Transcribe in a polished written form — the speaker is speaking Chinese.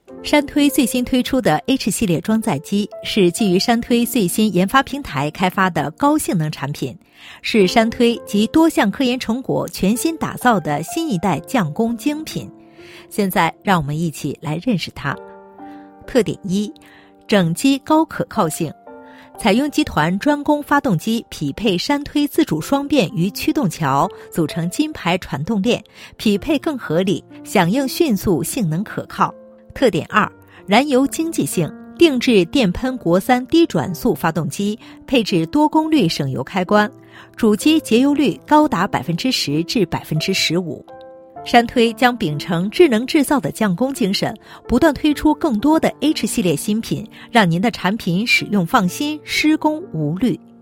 山推最新推出的 H 系列装载机是基于山推最新研发平台开发的高性能产品，是山推集多项科研成果全新打造的新一代匠工精品。现在让我们一起来认识它。特点一，整机高可靠性。采用集团专供发动机匹配山推自主双变与驱动桥，组成金牌传动链，匹配更合理，响应迅速，性能可靠。特点二，燃油经济性。定制电喷国三低转速发动机，配置多功率省油开关，主机节油率高达 10% 至 15%。山推将秉承智能制造的匠工精神，不断推出更多的 H 系列新品，让您的产品使用放心，施工无虑。